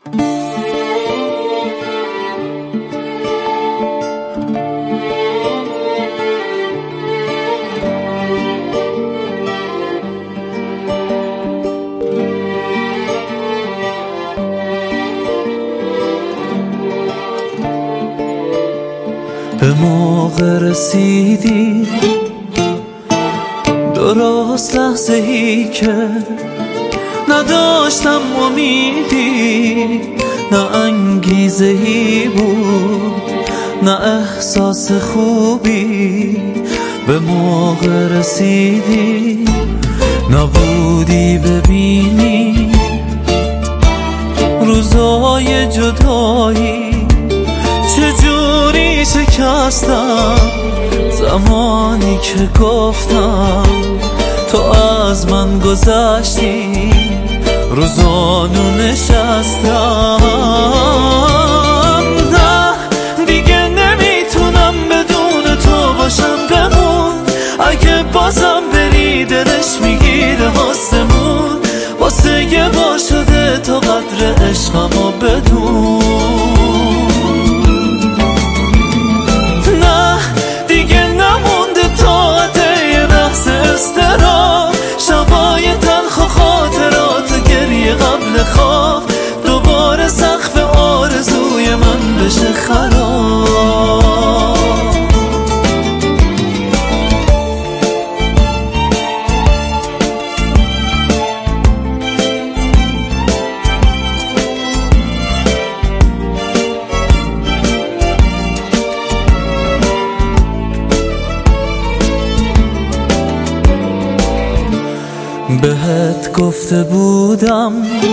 به موقع رسیدی، درست لحظه ای که نداشتم امیدی، نه انگیزه ای بود نه احساس خوبی. به موقع رسیدی، نبودی ببینی روزای جدایی چجوری شکستم. زمانی که گفتم تو از من گذشتی، روزانو نشستم. نه دیگه نمیتونم بدون تو باشم، بمون. اگه بازم بری دلش میگیره آسمون. واسه یه بار شده تا قدر عشقمو بدون. شبای تلخ و خاطرات و گریه قبل خواب، دوباره سقف آرزوی من بشه خراب. بهت گفته بودم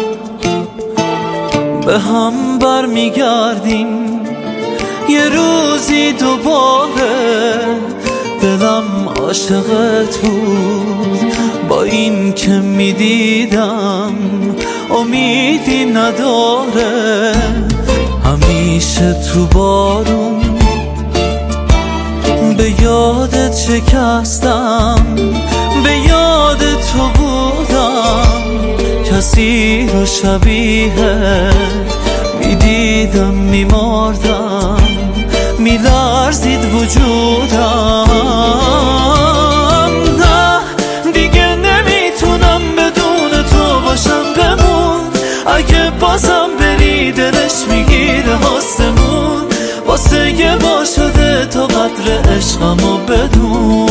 به هم برمیگردیم یه روزی دوباره. دلم عاشقت بود با این که میدیدم امیدی نداره. همیشه تو بارون به یادت شکستم، به یاد تو بودم. کسی رو شبیه میدیدم میمردم، میلرزید وجودم. نه دیگه نمیتونم بدون تو باشم، بمون. اگه بازم بری دلش میگیره آسمون. واسه یه بار شده تا قدر عشقمو بدون.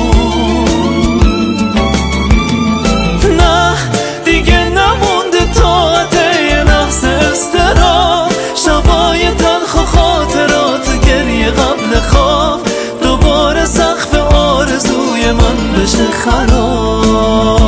نه دیگه نمونده طاقت یه لحظه اضطراب. شبای تلخ و خاطرات و گریه قبل خواب، دوباره سقف آرزوی من بشه خراب.